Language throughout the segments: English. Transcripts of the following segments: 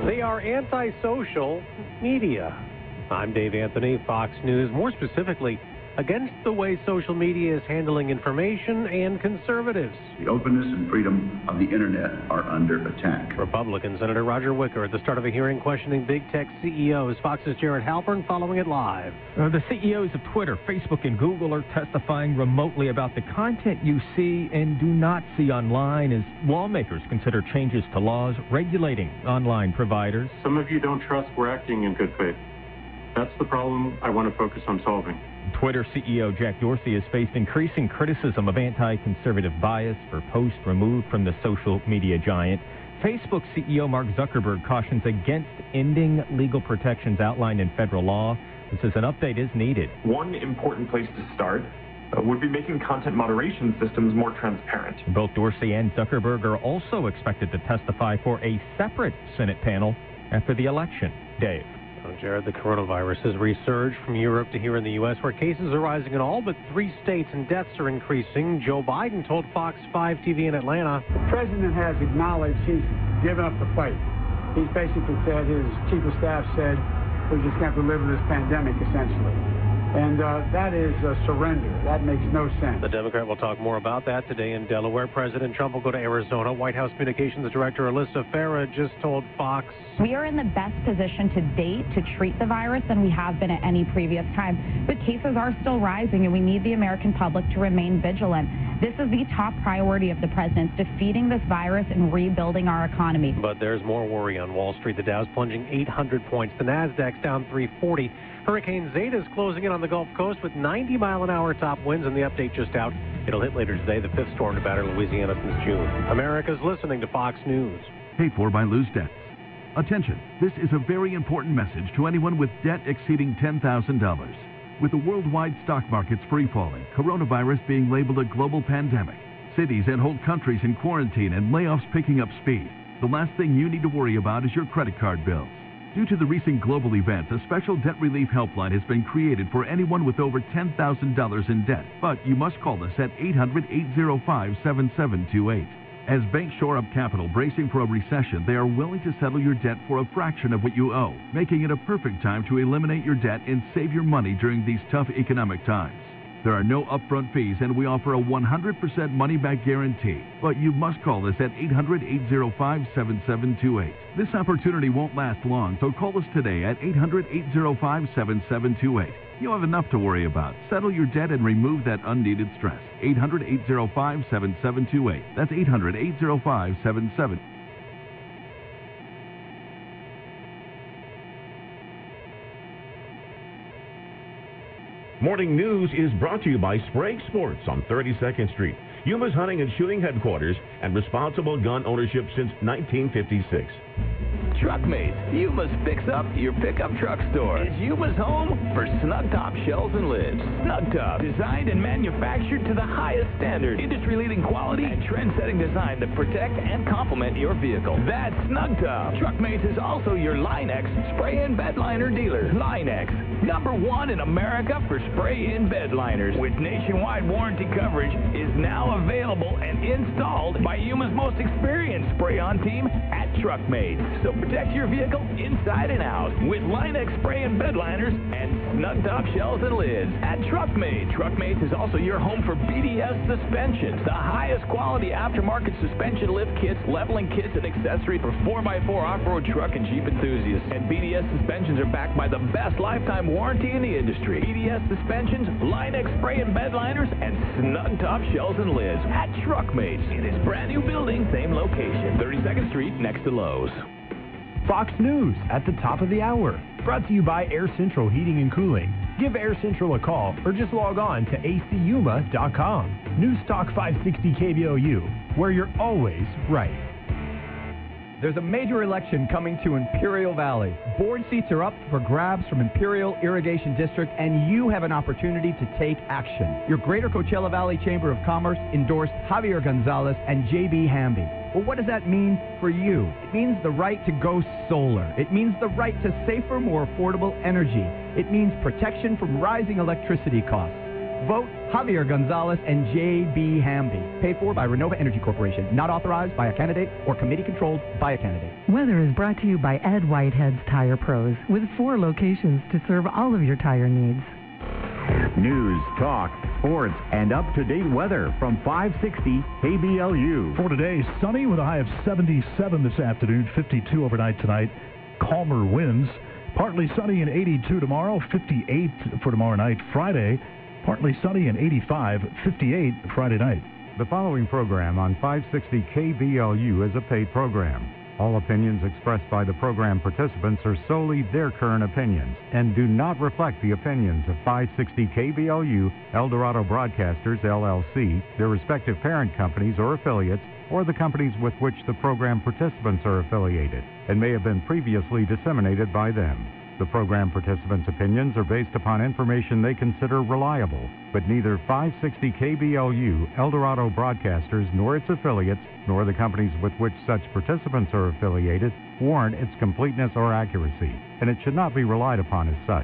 They are antisocial media. I'm Dave Anthony, Fox News. More specifically, against the way social media is handling information and conservatives. The openness and freedom of the internet are under attack. Republican Senator Roger Wicker at the start of a hearing questioning big tech CEOs. Fox's Jared Halpern following it live. The CEOs of Twitter, Facebook, and Google are testifying remotely about the content you see and do not see online as lawmakers consider changes to laws regulating online providers. Some of you don't trust we're acting in good faith. That's the problem I want to focus on solving. Twitter CEO Jack Dorsey has faced increasing criticism of anti-conservative bias for posts removed from the social media giant. Facebook CEO Mark Zuckerberg cautions against ending legal protections outlined in federal law and says an update is needed. One important place to start would be making content moderation systems more transparent. Both Dorsey and Zuckerberg are also expected to testify for a separate Senate panel after the election. Dave. Jared, the coronavirus has resurged from Europe to here in the U.S., where cases are rising in all but 3 states and deaths are increasing. Joe Biden told Fox 5 TV in Atlanta. The president has acknowledged he's given up the fight. He's basically said, his chief of staff said, we're just going to have to live with this pandemic, essentially. And that is a surrender. That makes no sense. The Democrat will talk more about that today in Delaware. President Trump will go to Arizona. White House Communications Director Alyssa Farah just told Fox. We are in the best position to date to treat the virus than we have been at any previous time. But cases are still rising, and we need the American public to remain vigilant. This is the top priority of the president, defeating this virus and rebuilding our economy. But there's more worry on Wall Street. The Dow's plunging 800 points. The Nasdaq's down 340. Hurricane Zeta is closing in on the Gulf Coast with 90-mile-an-hour top winds, and the update just out. It'll hit later today, the 5th storm to batter Louisiana since June. America's listening to Fox News. Paid for by Lose Debts. Attention, this is a very important message to anyone with debt exceeding $10,000. With the worldwide stock markets free-falling, coronavirus being labeled a global pandemic, cities and whole countries in quarantine, and layoffs picking up speed, the last thing you need to worry about is your credit card bills. Due to the recent global events, a special debt relief helpline has been created for anyone with over $10,000 in debt. But you must call us at 800-805-7728. As banks shore up capital bracing for a recession, they are willing to settle your debt for a fraction of what you owe, making it a perfect time to eliminate your debt and save your money during these tough economic times. There are no upfront fees, and we offer a 100% money-back guarantee. But you must call us at 800-805-7728. This opportunity won't last long, so call us today at 800-805-7728. You have enough to worry about. Settle your debt and remove that unneeded stress. 800-805-7728. That's 800-805-7728. Morning News is brought to you by Sprague Sports on 32nd Street, Yuma's hunting and shooting headquarters, and responsible gun ownership since 1956. Truckmates, Yuma's Fix Up Your Pickup Truck Store is Yuma's home for snug top shells and lids. Snug Top, designed and manufactured to the highest standard, industry-leading quality and trend-setting design that protect and complement your vehicle. That's Snug Top. Truckmates is also your Line-X spray-in bed liner dealer. Line-X, #1 in America for spray-in bed liners, with nationwide warranty coverage, is now available and installed by Yuma's most experienced spray-on team at Truckmates. So protect your vehicle inside and out with Line-X spray-in bed liners and snug top shells and lids at Truckmates. Truckmates is also your home for BDS suspensions, the highest quality aftermarket suspension lift kits, leveling kits, and accessories for 4x4 off-road truck and Jeep enthusiasts. And BDS suspensions are backed by the best lifetime warranty in the industry. BDS suspensions, Line-X spray-in bed liners, and snug top shells and lids at Truckmates in its brand new building, same location, 32nd Street next to Lowe's. Fox News at the top of the hour. Brought to you by Air Central Heating and Cooling. Give Air Central a call or just log on to acuma.com. News Talk 560 KBOU, where you're always right. There's a major election coming to Imperial Valley. Board seats are up for grabs from Imperial Irrigation District, and you have an opportunity to take action. Your Greater Coachella Valley Chamber of Commerce endorsed Javier Gonzalez and J.B. Hamby. Well, what does that mean for you? It means the right to go solar. It means the right to safer, more affordable energy. It means protection from rising electricity costs. Vote Javier Gonzalez and J.B. Hamby. Paid for by Renova Energy Corporation. Not authorized by a candidate or committee controlled by a candidate. Weather is brought to you by Ed Whitehead's Tire Pros, with 4 locations to serve all of your tire needs. News, talk, sports, and up-to-date weather from 560 KBLU. For today, sunny with a high of 77 this afternoon, 52 overnight tonight. Calmer winds. Partly sunny and 82 tomorrow, 58 for tomorrow night. Friday, partly sunny and 85, 58 Friday night. The following program on 560 KBLU is a paid program. All opinions expressed by the program participants are solely their current opinions and do not reflect the opinions of 560 KBLU, Eldorado Broadcasters, LLC, their respective parent companies or affiliates, or the companies with which the program participants are affiliated, and may have been previously disseminated by them. The program participants' opinions are based upon information they consider reliable, but neither 560 KBLU, Eldorado Broadcasters, nor its affiliates, nor the companies with which such participants are affiliated, warrant its completeness or accuracy, and it should not be relied upon as such.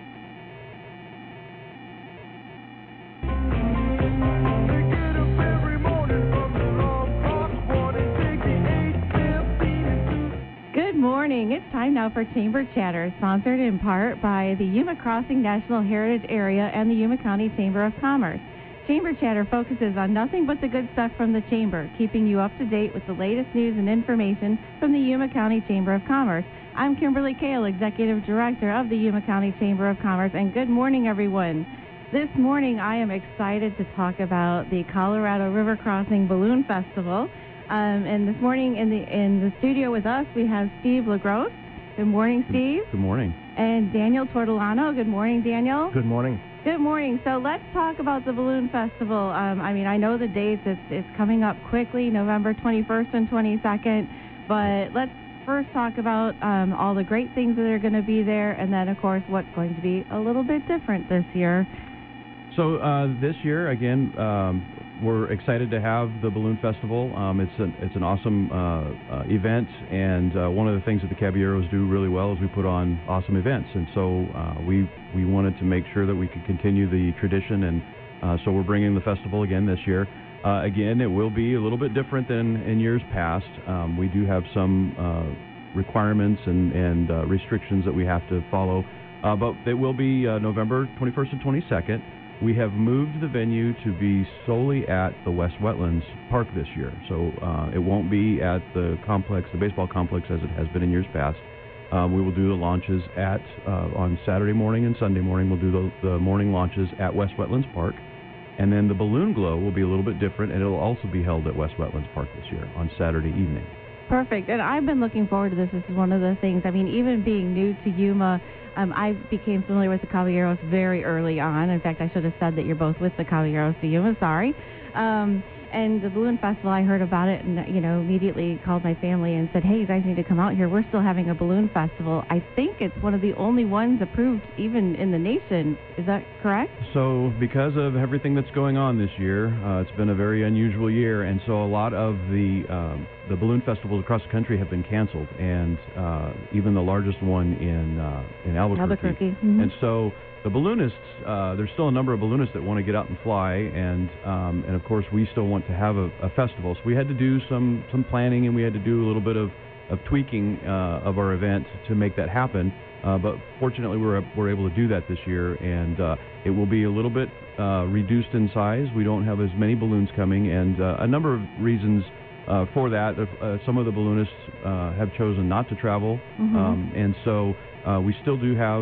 It's time now for Chamber Chatter, sponsored in part by the Yuma Crossing National Heritage Area and the Yuma County Chamber of Commerce. Chamber Chatter focuses on nothing but the good stuff from the Chamber, keeping you up to date with the latest news and information from the Yuma County Chamber of Commerce. I'm Kimberly Kale, Executive Director of the Yuma County Chamber of Commerce, and good morning, everyone. This morning, I am excited to talk about the Colorado River Crossing Balloon Festival. And this morning in the studio with us, we have Steve LaGrosse. Good morning, Steve. Good morning. And Daniel Tortolano. Good morning, Daniel. Good morning. Good morning. So let's talk about the Balloon Festival. I know the dates. It's coming up quickly, November 21st and 22nd. But let's first talk about all the great things that are going to be there, and then, of course, what's going to be a little bit different this year. So this year, again, we're excited to have the Balloon Festival. It's an awesome event, and one of the things that the Caballeros do really well is we put on awesome events. And so we wanted to make sure that we could continue the tradition, and so we're bringing the festival again this year. Again, it will be a little bit different than in years past. We do have some requirements and restrictions that we have to follow, but it will be November 21st and 22nd. We have moved the venue to be solely at the West Wetlands Park this year. So it won't be at the complex, the baseball complex, as it has been in years past. We will do the launches on Saturday morning and Sunday morning. We'll do the morning launches at West Wetlands Park. And then the Balloon Glow will be a little bit different, and it'll also be held at West Wetlands Park this year on Saturday evening. Perfect. And I've been looking forward to this. This is one of the things, even being new to Yuma, I became familiar with the Caballeros very early on. In fact, I should have said that you're both with the Caballeros de Yuma, sorry. And the Balloon Festival, I heard about it and, immediately called my family and said, hey, you guys need to come out here. We're still having a Balloon Festival. I think it's one of the only ones approved even in the nation. Is that correct? So because of everything that's going on this year, it's been a very unusual year. And so a lot of the balloon festivals across the country have been canceled, and even the largest one in Albuquerque. Mm-hmm. And so the balloonists, there's still a number of balloonists that want to get out and fly, and of course we still want to have a festival. So we had to do some planning, and we had to do a little bit of tweaking of our event to make that happen. But fortunately, we're able to do that this year, and it will be a little bit reduced in size. We don't have as many balloons coming, and a number of reasons for that. Some of the balloonists have chosen not to travel, mm-hmm. And so we still do have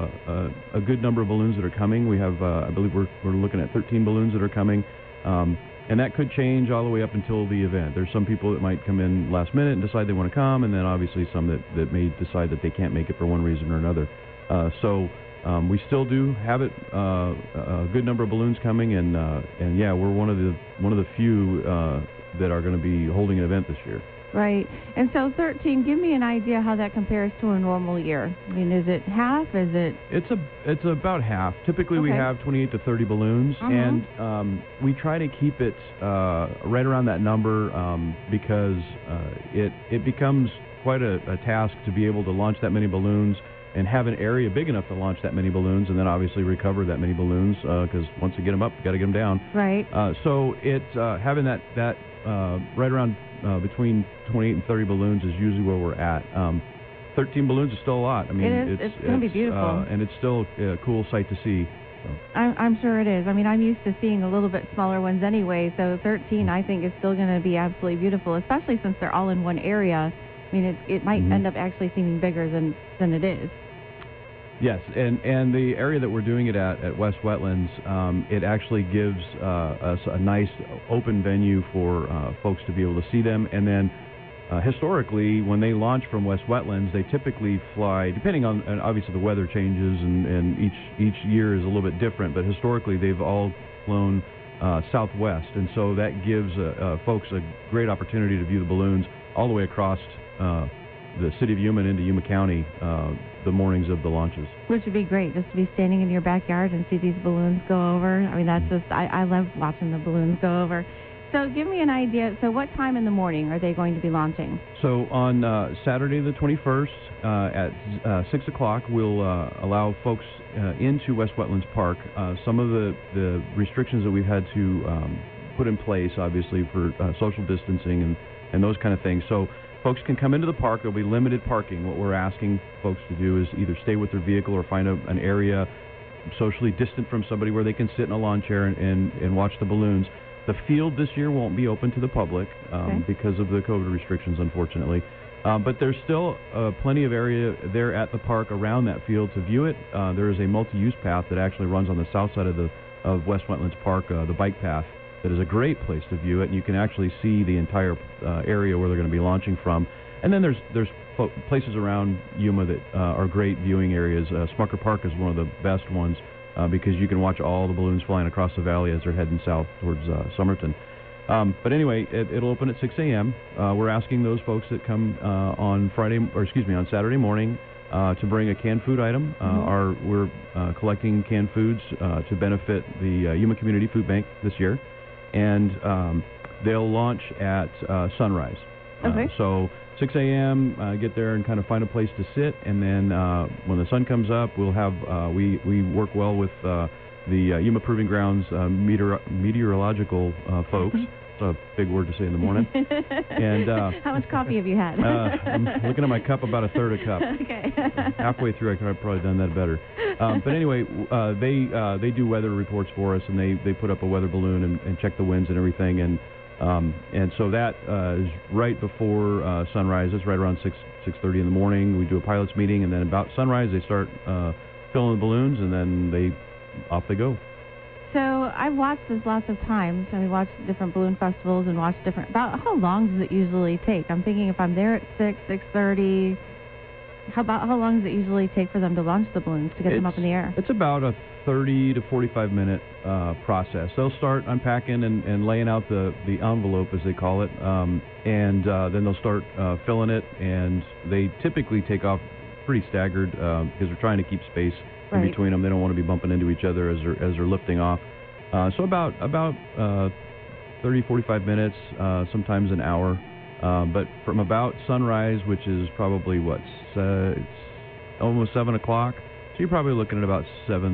a good number of balloons that are coming. We have, I believe we're looking at 13 balloons that are coming, and that could change all the way up until the event. There's some people that might come in last minute and decide they want to come, and then obviously some that may decide that they can't make it for one reason or another. So we still do have it, a good number of balloons coming, and yeah, we're one of the few that are going to be holding an event this year. Right. And so 13, give me an idea how that compares to a normal year. Is it half? Is it? It's about half. Typically we have 28 to 30 balloons, mm-hmm. and we try to keep it right around that number because it becomes quite a task to be able to launch that many balloons have an area big enough to launch that many balloons, and then obviously recover that many balloons, because once you get them up, you got to get them down. Right. So having that right around between 28 and 30 balloons is usually where we're at. 13 balloons is still a lot. I mean, it's going to be beautiful, and it's still a cool sight to see. So. I'm sure it is. I mean, I'm used to seeing a little bit smaller ones anyway, so 13 I think is still going to be absolutely beautiful, especially since they're all in one area. I mean, it might end up actually seeming bigger than it is. Yes, and the area that we're doing it at West Wetlands, it actually gives us a nice open venue for folks to be able to see them. And then historically, when they launch from West Wetlands, they typically fly, depending on, and obviously the weather changes, and each year is a little bit different, but historically they've all flown southwest, and so that gives folks a great opportunity to view the balloons all the way across the city of Yuma and into Yuma County the mornings of the launches. Which would be great, just to be standing in your backyard and see these balloons go over. I mean, that's just, I love watching the balloons go over. So give me an idea. So what time in the morning are they going to be launching? So on Saturday the 21st at 6 o'clock, we'll allow folks into West Wetlands Park. Some of the restrictions that we've had to put in place, obviously, for social distancing and those kind of things. So folks can come into the park. There'll be limited parking. What we're asking folks to do is either stay with their vehicle or find an area socially distant from somebody where they can sit in a lawn chair and watch the balloons. The field this year won't be open to the public because of the COVID restrictions, unfortunately. But there's still plenty of area there at the park around that field to view it. There is a multi-use path that actually runs on the south side of West Wetlands Park, the bike path, that is a great place to view it, and you can actually see the entire area where they're going to be launching from. And then there's places around Yuma that are great viewing areas. Smucker Park is one of the best ones because you can watch all the balloons flying across the valley as they're heading south towards Somerton. But anyway, it'll open at 6 a.m. We're asking those folks that come on Saturday morning to bring a canned food item. We're collecting canned foods to benefit the Yuma Community Food Bank this year. And they'll launch at sunrise. Okay. So 6 a.m., get there and kind of find a place to sit, and then when the sun comes up, we'll have we work well with the Yuma Proving Grounds meteorological folks. It's a big word to say in the morning. And how much coffee have you had? I'm looking at my cup, about a third a cup. Okay. Halfway through, I could have probably done that better. But anyway, they do weather reports for us, and they put up a weather balloon and check the winds and everything, and so that is right before sunrise. It's right around 6:30 in the morning. We do a pilots meeting, and then about sunrise they start filling the balloons, and then off they go. So I've watched this lots of times, and we watched different balloon festivals and watched different. About how long does it usually take? I'm thinking if I'm there at 6:30. How long does it usually take for them to launch the balloons to get them up in the air? It's about a 30 to 45 minute process. They'll start unpacking and laying out the envelope, as they call it, and then they'll start filling it, and they typically take off pretty staggered because they're trying to keep space in between them. They don't want to be bumping into each other as they're lifting off. So about 30, 45 minutes, sometimes an hour. But from about sunrise, which is probably it's almost 7 o'clock, so you're probably looking at about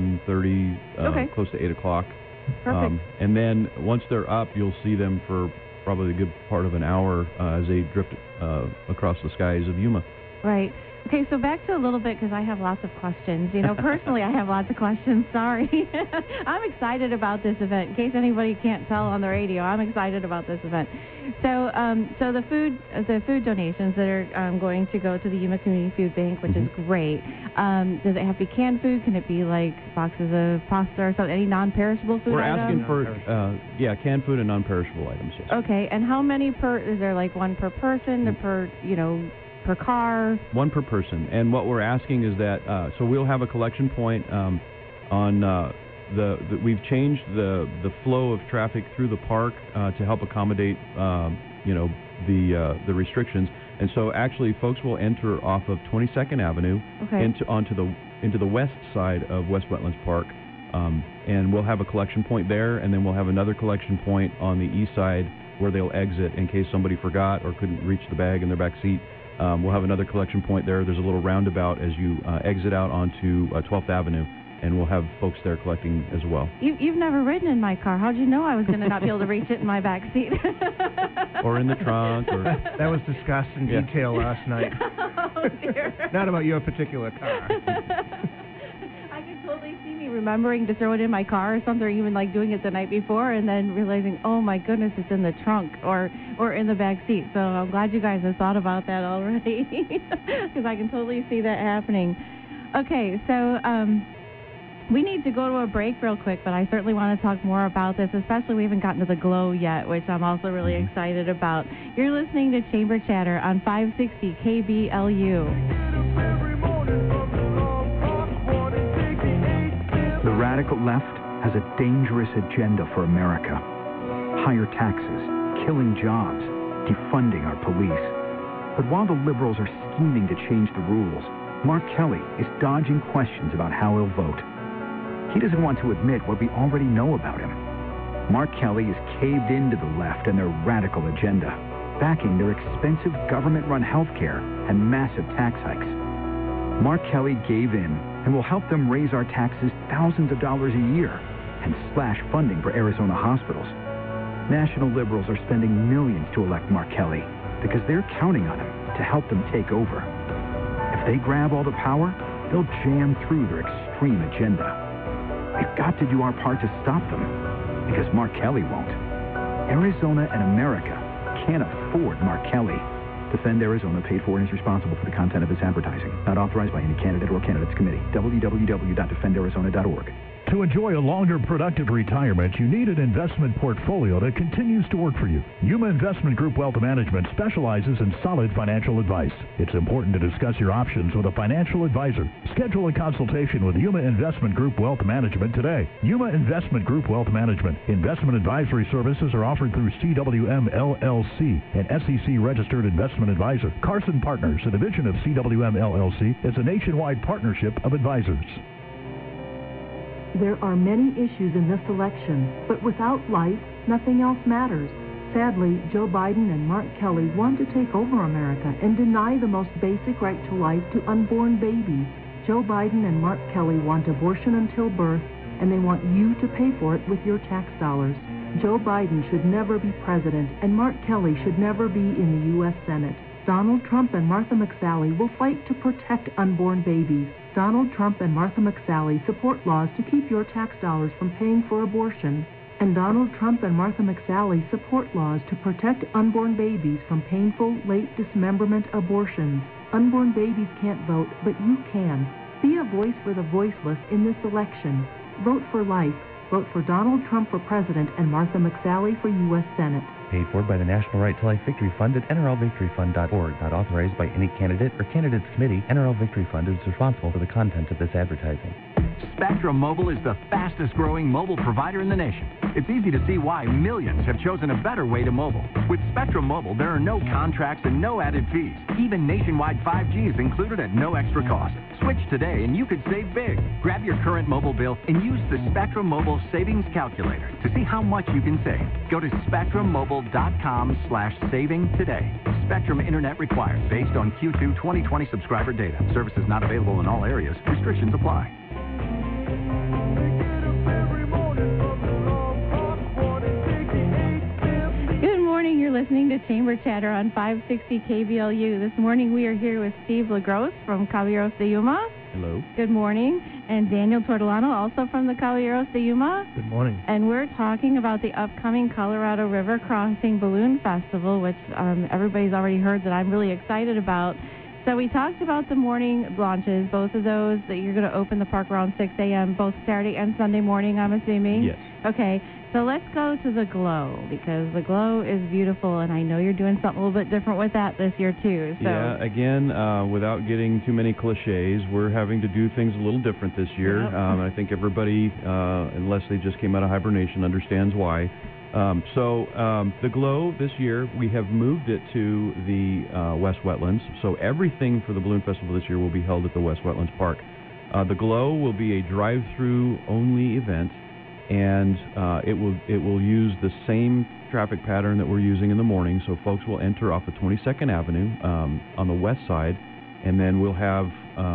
7:30, close to 8 o'clock. Perfect. And then once they're up, you'll see them for probably a good part of an hour as they drift across the skies of Yuma. Right. Okay, so back to a little bit, because I have lots of questions. You know, personally, I have lots of questions. Sorry. I'm excited about this event. In case anybody can't tell on the radio, I'm excited about this event. So the food donations that are going to go to the Yuma Community Food Bank, which is great. Does it have to be canned food? Can it be like boxes of pasta or something? Any non-perishable food items? We're asking for canned food and non-perishable items. Yes. Okay, and how many is there like one per person, or per car? One per person. And what we're asking is that, so we'll have a collection point on we've changed the flow of traffic through the park to help accommodate, the restrictions. And so actually folks will enter off of 22nd Avenue into the west side of West Wetlands Park. And we'll have a collection point there, and then we'll have another collection point on the east side where they'll exit in case somebody forgot or couldn't reach the bag in their back seat. We'll have another collection point there. There's a little roundabout as you exit out onto 12th Avenue, and we'll have folks there collecting as well. You've never ridden in my car. How'd you know I was going to not be able to reach it in my back seat? Or in the trunk. Or that was discussed in detail last night. Oh, dear. Not about your particular car. I can totally see me remembering to throw it in my car or something, or even like doing it the night before and then realizing, oh my goodness, it's in the trunk or in the back seat. So I'm glad you guys have thought about that already, because I can totally see that happening. Okay, so we need to go to a break real quick, but I certainly want to talk more about this, especially we haven't gotten to the glow yet, which I'm also really excited about. You're listening to Chamber Chatter on 560 KBLU. The radical left has a dangerous agenda for America. Higher taxes, killing jobs, defunding our police. But while the liberals are scheming to change the rules, Mark Kelly is dodging questions about how he'll vote. He doesn't want to admit what we already know about him. Mark Kelly is caved into the left and their radical agenda, backing their expensive government-run health care and massive tax hikes. Mark Kelly gave in and will help them raise our taxes thousands of dollars a year and slash funding for Arizona hospitals. National liberals are spending millions to elect Mark Kelly because they're counting on him to help them take over. If they grab all the power, they'll jam through their extreme agenda. We've got to do our part to stop them, because Mark Kelly won't. Arizona and America can't afford Mark Kelly. Defend Arizona, paid for and is responsible for the content of its advertising. Not authorized by any candidate or candidates committee. www.defendarizona.org. To enjoy a longer, productive retirement, you need an investment portfolio that continues to work for you. Yuma Investment Group Wealth Management specializes in solid financial advice. It's important to discuss your options with a financial advisor. Schedule a consultation with Yuma Investment Group Wealth Management today. Yuma Investment Group Wealth Management. Investment advisory services are offered through CWM LLC, an SEC-registered investment advisor. Carson Partners, a division of CWM LLC, is a nationwide partnership of advisors. There are many issues in this election, but without life, nothing else matters. Sadly, Joe Biden and Mark Kelly want to take over America and deny the most basic right to life to unborn babies. Joe Biden and Mark Kelly want abortion until birth, and they want you to pay for it with your tax dollars. Joe Biden should never be president, and Mark Kelly should never be in the U.S. Senate. Donald Trump and Martha McSally will fight to protect unborn babies. Donald Trump and Martha McSally support laws to keep your tax dollars from paying for abortion. And Donald Trump and Martha McSally support laws to protect unborn babies from painful, late dismemberment abortions. Unborn babies can't vote, but you can. Be a voice for the voiceless in this election. Vote for life. Vote for Donald Trump for president and Martha McSally for U.S. Senate. Paid for by the National Right to Life Victory Fund at NRLVictoryFund.org. Not authorized by any candidate or candidates committee. NRL Victory Fund is responsible for the content of this advertising. Spectrum Mobile is the fastest growing mobile provider in the nation. It's easy to see why millions have chosen a better way to mobile. With Spectrum Mobile, there are no contracts and no added fees. Even nationwide 5G is included at no extra cost. Switch today and you could save big. Grab your current mobile bill and use the Spectrum Mobile Savings Calculator to see how much you can save. Go to spectrummobile.com/saving today. Spectrum Internet required based on Q2 2020 subscriber data. Services not available in all areas. Restrictions apply. Good morning. You're listening to Chamber Chatter on 560 KBLU. This morning we are here with Steve LaGrosse from Caballeros de Yuma. Hello. Good morning. And Daniel Tortolano, also from the Caballeros de Yuma. Good morning. And we're talking about the upcoming Colorado River Crossing Balloon Festival, which everybody's already heard that I'm really excited about. So we talked about the morning launches, both of those that you're going to open the park around 6 a.m., both Saturday and Sunday morning, I'm assuming? Yes. Okay, so let's go to the Glow, because the Glow is beautiful, and I know you're doing something a little bit different with that this year, too. So. Yeah, again, without getting too many cliches, we're having to do things a little different this year. Yep. I think everybody, unless they just came out of hibernation, understands why. The Glow this year, we have moved it to the West Wetlands. So everything for the Balloon Festival this year will be held at the West Wetlands Park. The Glow will be a drive-through only event. and it will use the same traffic pattern that we're using in the morning. So folks will enter off of 22nd Avenue on the west side, and then we'll have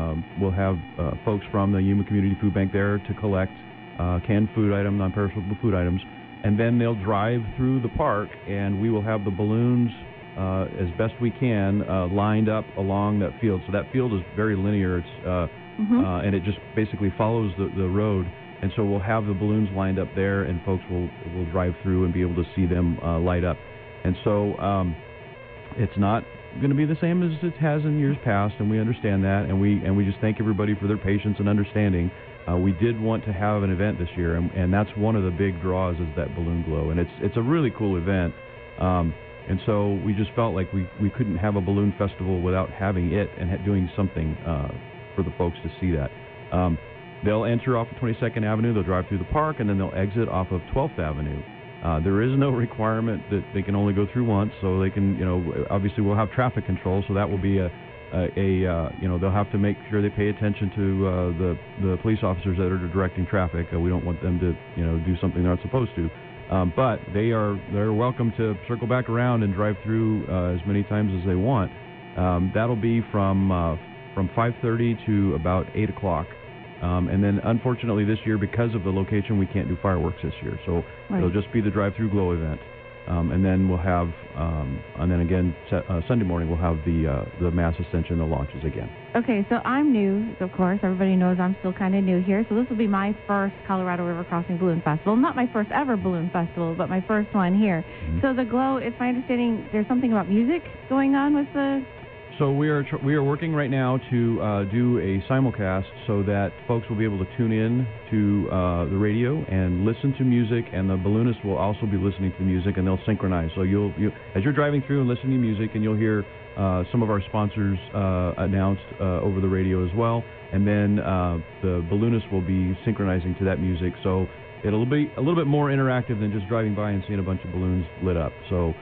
folks from the Yuma Community Food Bank there to collect canned food items, non-perishable food items, and then they'll drive through the park, and we will have the balloons as best we can lined up along that field. So that field is very linear. It's and it just basically follows the road. And so we'll have the balloons lined up there, and folks will drive through and be able to see them light up. And so it's not going to be the same as it has in years past, and we understand that, and we just thank everybody for their patience and understanding. We did want to have an event this year, and that's one of the big draws is that balloon glow, and it's a really cool event. And so we just felt like we couldn't have a balloon festival without having it and doing something for the folks to see that. They'll enter off of 22nd Avenue, they'll drive through the park, and then they'll exit off of 12th Avenue. There is no requirement that they can only go through once, so they can, obviously we'll have traffic control, so that will be they'll have to make sure they pay attention to the police officers that are directing traffic. We don't want them to, do something they're not supposed to. But they're welcome to circle back around and drive through as many times as they want. That'll be from 5:30 to about 8 o'clock. And then, unfortunately, this year, because of the location, we can't do fireworks this year. So it'll just be the drive-through glow event. And then we'll have, and then again, Sunday morning, we'll have the mass ascension, the launches again. Okay, so I'm new, of course. Everybody knows I'm still kind of new here. So this will be my first Colorado River Crossing Balloon Festival. Not my first ever balloon festival, but my first one here. Mm-hmm. So the glow, it's my understanding there's something about music going on with the... So we are working right now to do a simulcast so that folks will be able to tune in to the radio and listen to music, and the balloonists will also be listening to the music, and they'll synchronize. So you as you're driving through and listening to music, and you'll hear some of our sponsors announced over the radio as well, and then the balloonists will be synchronizing to that music. So it'll be a little bit more interactive than just driving by and seeing a bunch of balloons lit up. So.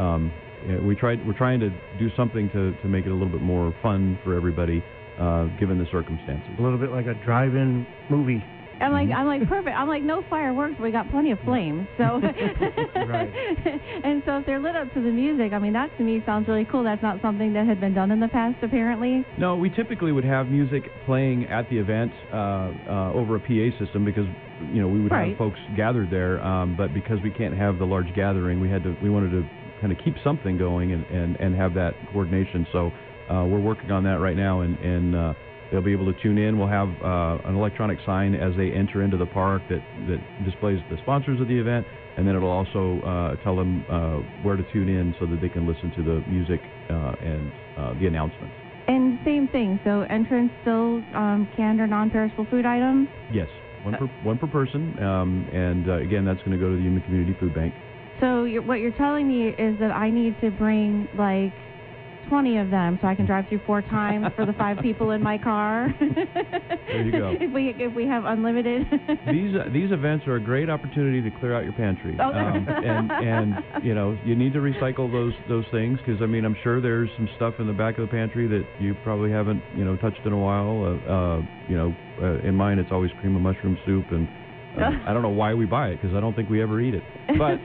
We're trying to do something to make it a little bit more fun for everybody, given the circumstances. A little bit like a drive-in movie. I'm like perfect. I'm like, no fireworks, but we got plenty of flames. So right. And so if they're lit up to the music, I mean, that to me sounds really cool. That's not something that had been done in the past, apparently. No, we typically would have music playing at the event over a PA system because we would have folks gathered there. But because we can't have the large gathering, we wanted to kind of keep something going and have that coordination. So we're working on that right now, and they'll be able to tune in. We'll have an electronic sign as they enter into the park that displays the sponsors of the event, and then it'll also tell them where to tune in so that they can listen to the music and the announcements. And same thing, so entrance still canned or non-perishable food items? Yes, one per person, and again, that's going to go to the Yuma Community Food Bank. So what you're telling me is that I need to bring like 20 of them so I can drive through 4 times for the 5 people in my car. There you go. If we have unlimited. These events are a great opportunity to clear out your pantry. Oh, and you need to recycle those things because I'm sure there's some stuff in the back of the pantry that you probably haven't touched in a while. In mine it's always cream of mushroom soup, and I don't know why we buy it because I don't think we ever eat it. But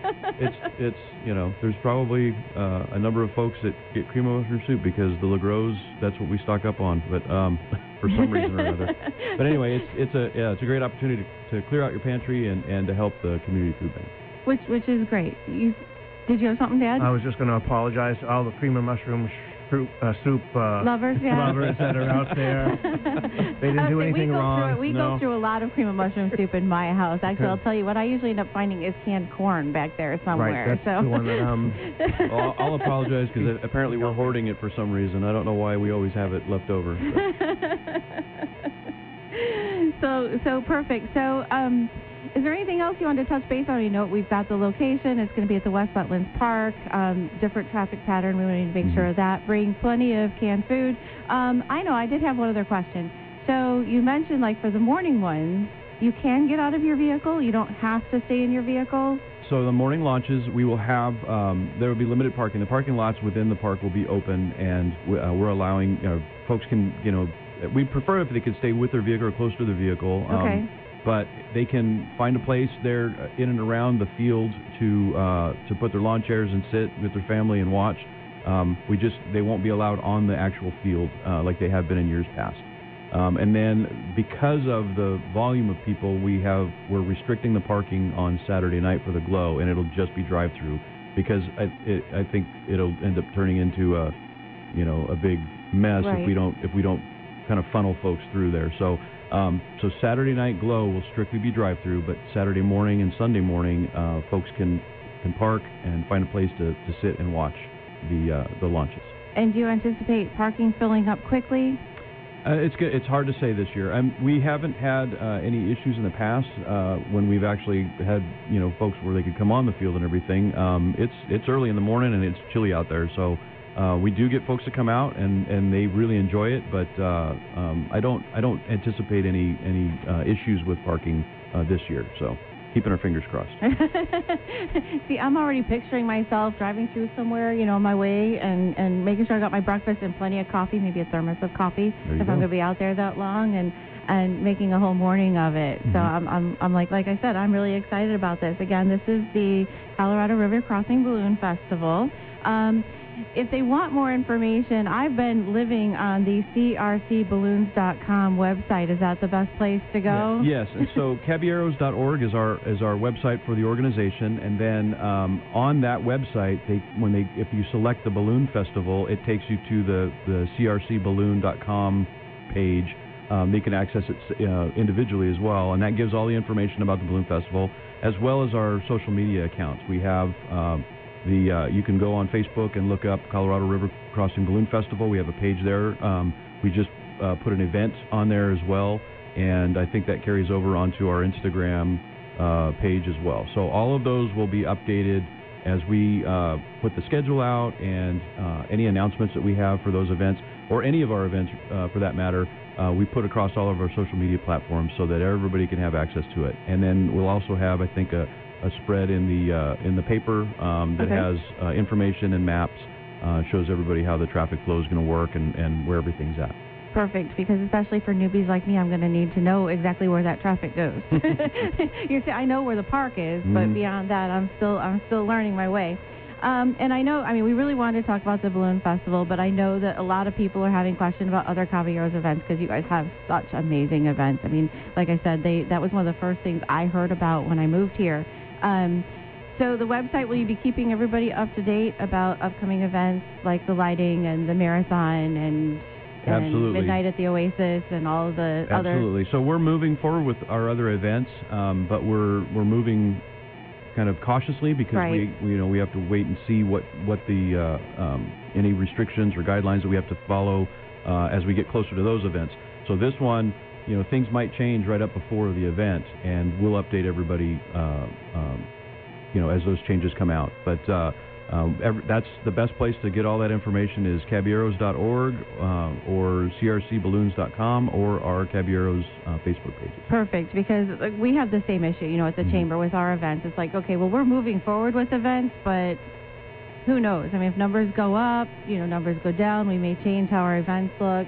it's there's probably a number of folks that get cream of mushroom soup because the LaGros, that's what we stock up on. But for some reason or another. But anyway, it's a great opportunity to clear out your pantry and to help the community food bank. Which is great. Did you have something to add? I was just going to apologize to all the cream of mushroom soup lovers that are out there. They didn't do anything wrong. We go through a lot of cream of mushroom soup in my house. Actually, I'll tell you what I usually end up finding is canned corn back there somewhere. Right, that's the one that Well, I'll apologize because apparently we're hoarding it for some reason. I don't know why we always have it left over. So perfect. So is there anything else you want to touch base on? We've got the location. It's going to be at the West Wetlands Park. Different traffic pattern. We need to make sure of that. Bring plenty of canned food. I did have one other question. So you mentioned, like, for the morning ones, you can get out of your vehicle. You don't have to stay in your vehicle. So the morning launches, we will have, there will be limited parking. The parking lots within the park will be open, and we're allowing, folks can, we prefer if they could stay with their vehicle or close to their vehicle. Okay. but they can find a place there in and around the field to put their lawn chairs and sit with their family and watch. They won't be allowed on the actual field like they have been in years past. And then because of the volume of people, we're restricting the parking on Saturday night for the Glow, and it'll just be drive-through because I think it'll end up turning into a big mess if we don't kind of funnel folks through there. So Saturday night Glow will strictly be drive-through, but Saturday morning and Sunday morning, folks can park and find a place to sit and watch the launches. And do you anticipate parking filling up quickly? It's hard to say this year. We haven't had any issues in the past when we've actually had folks where they could come on the field and everything. It's early in the morning and it's chilly out there, so we do get folks to come out and they really enjoy it. But I don't anticipate any issues with parking this year. So keeping our fingers crossed. See, I'm already picturing myself driving through somewhere, on my way and making sure I got my breakfast and plenty of coffee, maybe a thermos of coffee if I'm going to be out there that long, and making a whole morning of it. Mm-hmm. So I'm like I said, I'm really excited about this. Again, this is the Colorado River Crossing Balloon Festival. If they want more information, I've been living on the crcballoons.com website. Is that the best place to go? Yes, and so caballeros.org is our website for the organization, and then on that website, if you select the Balloon Festival, it takes you to the crcballoon.com page. They can access it individually as well, and that gives all the information about the Balloon Festival, as well as our social media accounts. We have you can go on Facebook and look up Colorado River Crossing Balloon Festival. We have a page there. We just put an event on there as well, and I think that carries over onto our Instagram page as well. So all of those will be updated as we put the schedule out, and any announcements that we have for those events, or any of our events for that matter, we put across all of our social media platforms so that everybody can have access to it. And then we'll also have, I think, a spread in the paper that has information and maps, shows everybody how the traffic flow is going to work and where everything's at. Perfect, because especially for newbies like me, I'm going to need to know exactly where that traffic goes. You see, I know where the park is, but beyond that, I'm still learning my way. And I know, we really wanted to talk about the Balloon Festival, but I know that a lot of people are having questions about other Caballeros events because you guys have such amazing events. Like I said, that was one of the first things I heard about when I moved here. So the website, will you be keeping everybody up to date about upcoming events like the lighting and the marathon and Midnight at the Oasis and all of the other? Absolutely. So we're moving forward with our other events, but we're moving kind of cautiously because we have to wait and see what the any restrictions or guidelines that we have to follow as we get closer to those events. So this one, things might change right up before the event, and we'll update everybody, as those changes come out. But that's the best place to get all that information is caballeros.org or crcballoons.com or our Caballeros Facebook pages. Perfect, because we have the same issue, at the Chamber with our events. It's like, okay, well, we're moving forward with events, but who knows? If numbers go up, numbers go down, we may change how our events look.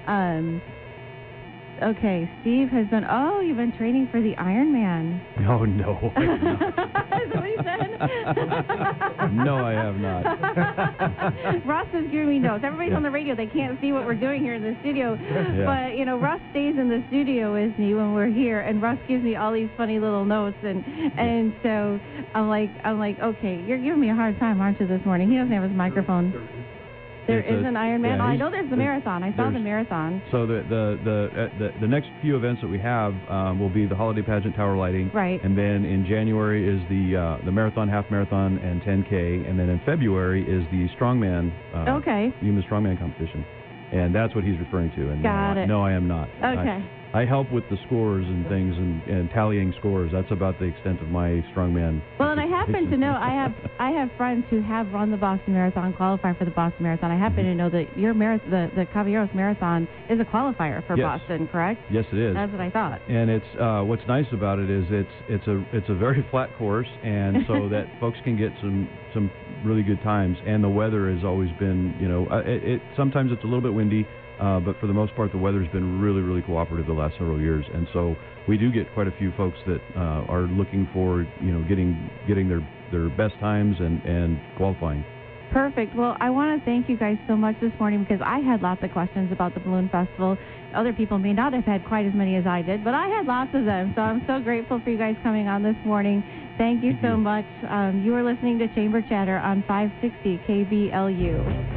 Okay, Steve has been, you've been training for the Ironman. Oh, no. Is that what he said? No, I have not. Russ is giving me notes. Everybody's on the radio. They can't see what we're doing here in the studio. Yeah. But, Russ stays in the studio with me when we're here, and Russ gives me all these funny little notes. And so I'm like, okay, you're giving me a hard time, aren't you, this morning? He doesn't have his microphone. There is an Ironman. I know there's the marathon. I saw the marathon. So the next few events that we have will be the holiday pageant tower lighting. Right. And then in January is the marathon, half marathon, and 10K. And then in February is the strongman. Yuma strongman competition. And that's what he's referring to. And Got it. No, I am not. Okay. I help with the scores and things and tallying scores. That's about the extent of my strongman. Well, and I happen to know I have friends who have run the Boston Marathon, qualify for the Boston Marathon. I happen to know that your the Caballeros Marathon is a qualifier for Boston, correct? Yes, it is. That's what I thought. And it's what's nice about it is it's a very flat course, and so that folks can get some really good times. And the weather has always been, sometimes it's a little bit windy. But for the most part, the weather's been really, really cooperative the last several years, and so we do get quite a few folks that are looking for, getting their best times and qualifying. Perfect. Well, I want to thank you guys so much this morning because I had lots of questions about the Balloon Festival. Other people may not have had quite as many as I did, but I had lots of them, so I'm so grateful for you guys coming on this morning. Thank you so much. You are listening to Chamber Chatter on 560 KBLU.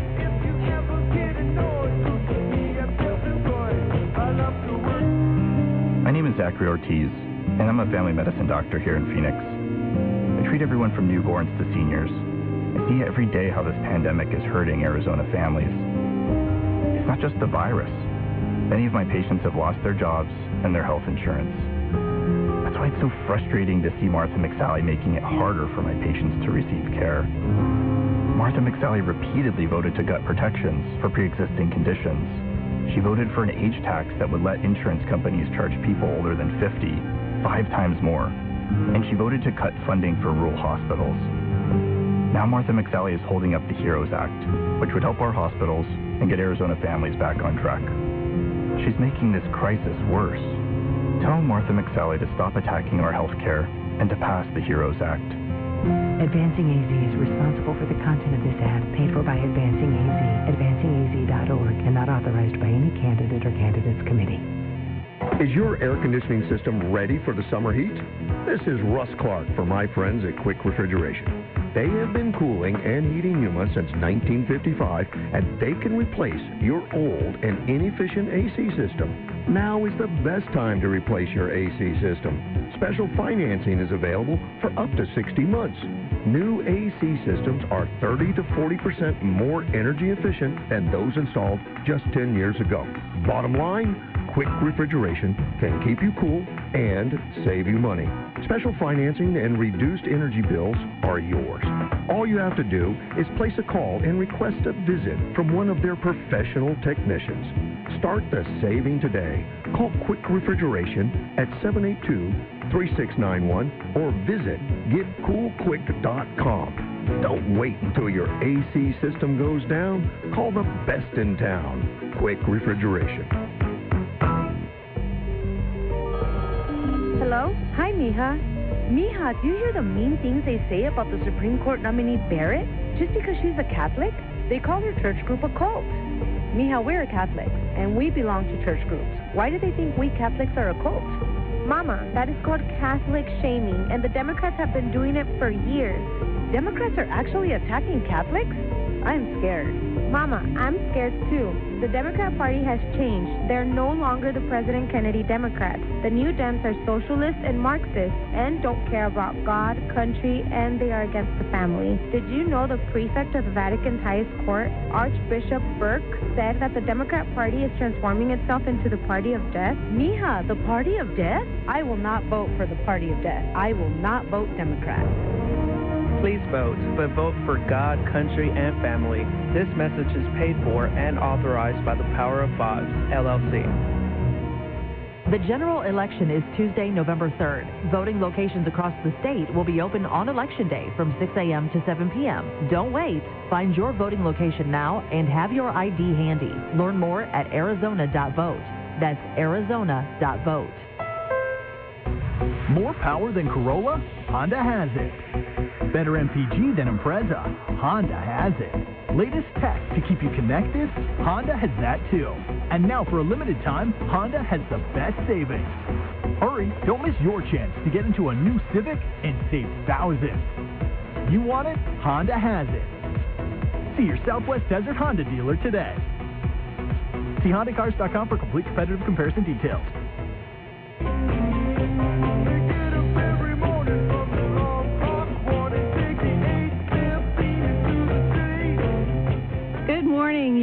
My name is Zachary Ortiz, and I'm a family medicine doctor here in Phoenix. I treat everyone from newborns to seniors. I see every day how this pandemic is hurting Arizona families. It's not just the virus. Many of my patients have lost their jobs and their health insurance. That's why it's so frustrating to see Martha McSally making it harder for my patients to receive care. Martha McSally repeatedly voted to gut protections for pre-existing conditions. She voted for an age tax that would let insurance companies charge people older than 50 5 times more. And she voted to cut funding for rural hospitals. Now Martha McSally is holding up the HEROES Act, which would help our hospitals and get Arizona families back on track. She's making this crisis worse. Tell Martha McSally to stop attacking our health care and to pass the HEROES Act. Advancing AZ is responsible for the content of this ad, paid for by Advancing AZ, advancingaz.org, and not authorized by any candidate or candidates committee. Is your air conditioning system ready for the summer heat? This is Russ Clark for my friends at Quick Refrigeration. They have been cooling and heating Yuma since 1955, and they can replace your old and inefficient AC system. Now is the best time to replace your AC system. Special financing is available for up to 60 months. New AC systems are 30 to 40% more energy efficient than those installed just 10 years ago. Bottom line, Quick Refrigeration can keep you cool and save you money. Special financing and reduced energy bills are yours. All you have to do is place a call and request a visit from one of their professional technicians. Start the saving today. Call Quick Refrigeration at 782-3691 or visit getcoolquick.com. Don't wait until your AC system goes down. Call the best in town, Quick Refrigeration. Hello? Hi, Mija. Mija, do you hear the mean things they say about the Supreme Court nominee Barrett? Just because she's a Catholic? They call her church group a cult. Mija, we're a Catholic, and we belong to church groups. Why do they think we Catholics are a cult? Mama, that is called Catholic shaming, and the Democrats have been doing it for years. Democrats are actually attacking Catholics? I'm scared. Mama, I'm scared too. The Democrat Party has changed. They're no longer the President Kennedy Democrats. The new Dems are socialists and Marxists and don't care about God, country, and they are against the family. Did you know the prefect of the Vatican's highest court, Archbishop Burke, said that the Democrat Party is transforming itself into the party of death? Mija, the party of death? I will not vote for the party of death. I will not vote Democrat. Please vote, but vote for God, country, and family. This message is paid for and authorized by the Power of Boz, LLC. The general election is Tuesday, November 3rd. Voting locations across the state will be open on Election Day from 6 a.m. to 7 p.m. Don't wait. Find your voting location now and have your ID handy. Learn more at arizona.vote. That's arizona.vote. More power than Corolla? Honda has it. Better MPG than Impreza? Honda has it. Latest tech to keep you connected? Honda has that too. And now for a limited time, Honda has the best savings. Hurry, don't miss your chance to get into a new Civic and save thousands. You want it? Honda has it. See your Southwest Desert Honda dealer today. See HondaCars.com for complete competitive comparison details.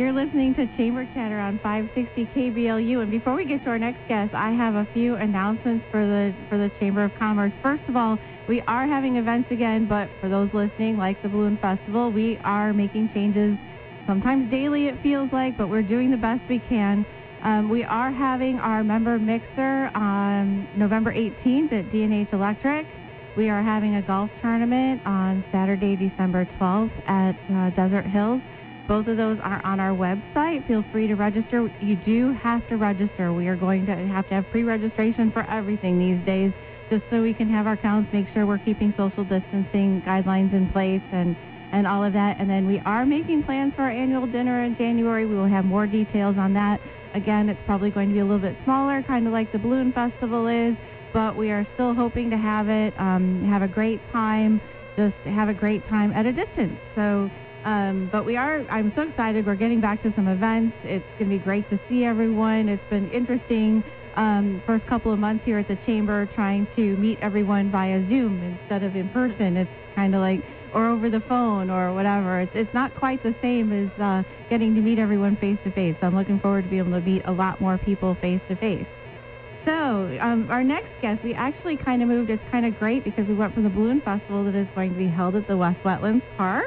You're listening to Chamber Chatter on 560 KBLU. And before we get to our next guest, I have a few announcements for the Chamber of Commerce. First of all, we are having events again, but for those listening, like the Balloon Festival, we are making changes. Sometimes daily it feels like, but we're doing the best we can. We are having our member mixer on November 18th at D&H Electric. We are having a golf tournament on Saturday, December 12th at Desert Hills. Both of those are on our website. Feel free to register. You do have to register. We are going to have pre-registration for everything these days, just so we can have our counts, make sure we're keeping social distancing guidelines in place and all of that. And then we are making plans for our annual dinner in January. We will have more details on that. Again, it's probably going to be a little bit smaller, kind of like the Balloon Festival is, but we are still hoping to have it, have a great time, just have a great time at a distance. So, but I'm so excited. We're getting back to some events. It's going to be great to see everyone. It's been interesting first couple of months here at the Chamber trying to meet everyone via Zoom instead of in person. It's kind of like, or over the phone or whatever. It's not quite the same as getting to meet everyone face-to-face. So I'm looking forward to being able to meet a lot more people face-to-face. So our next guest, we actually kind of moved. It's kind of great because we went from the Balloon Festival that is going to be held at the West Wetlands Park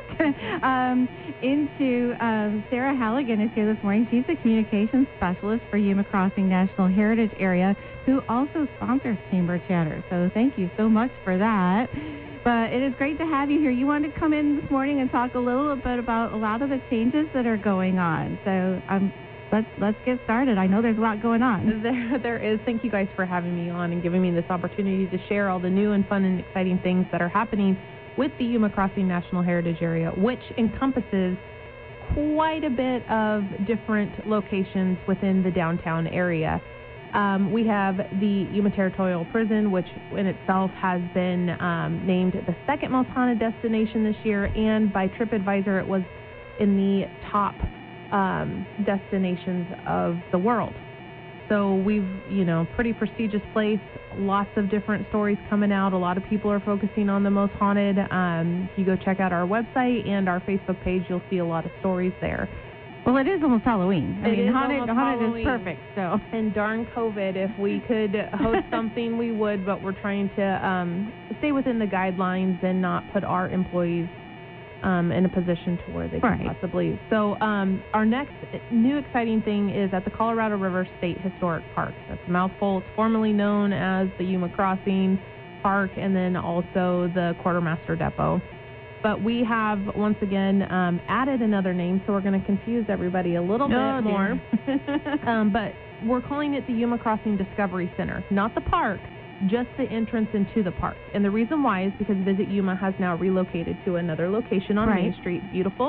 into Sarah Halligan is here this morning. She's the communications specialist for Yuma Crossing National Heritage Area, who also sponsors Chamber Chatter. So thank you so much for that. But it is great to have you here. You wanted to come in this morning and talk a little bit about a lot of the changes that are going on. So let's get started. I know there's a lot going on. There is. Thank you guys for having me on and giving me this opportunity to share all the new and fun and exciting things that are happening with the Yuma Crossing National Heritage Area, which encompasses quite a bit of different locations within the downtown area. We have the Yuma Territorial Prison, which in itself has been named the second most haunted destination this year, and by TripAdvisor it was in the top destinations of the world. So we've, pretty prestigious place, lots of different stories coming out. A lot of people are focusing on the most haunted. If you go check out our website and our Facebook page, you'll see a lot of stories there. Well, it is almost Halloween. I mean, haunted is perfect. So, and darn COVID, if we could host something, we would. But we're trying to stay within the guidelines and not put our employees in a position to where they can possibly. So, our next new exciting thing is at the Colorado River State Historic Park. That's a mouthful. It's formerly known as the Yuma Crossing Park, and then also the Quartermaster Depot. But we have, once again, added another name, so we're going to confuse everybody a little bit more. But we're calling it the Yuma Crossing Discovery Center. Not the park, just the entrance into the park. And the reason why is because Visit Yuma has now relocated to another location on Main Street. Beautiful.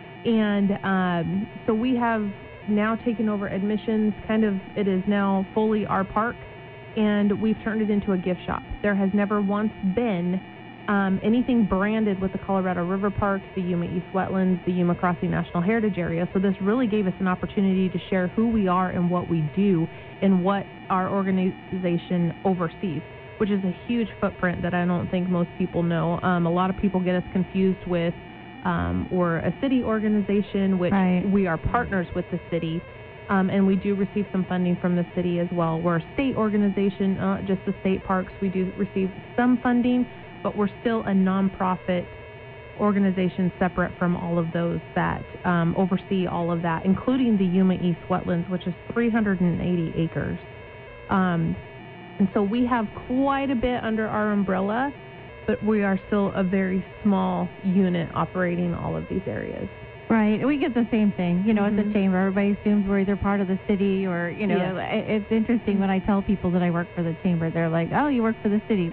And so we have now taken over admissions. It is now fully our park, and we've turned it into a gift shop. There has never once been anything branded with the Colorado River Park, the Yuma East Wetlands, the Yuma Crossing National Heritage Area. So this really gave us an opportunity to share who we are and what we do and what our organization oversees, which is a huge footprint that I don't think most people know. A lot of people get us confused with we're a city organization, which we are partners with the city. And we do receive some funding from the city as well. We're a state organization, just the state parks. We do receive some funding, but we're still a nonprofit organization separate from all of those that oversee all of that, including the Yuma East Wetlands, which is 380 acres. And so we have quite a bit under our umbrella, but we are still a very small unit operating all of these areas. Right. We get the same thing, at the Chamber. Everybody assumes we're either part of the city or, It's interesting when I tell people that I work for the Chamber. They're like, oh, you work for the city.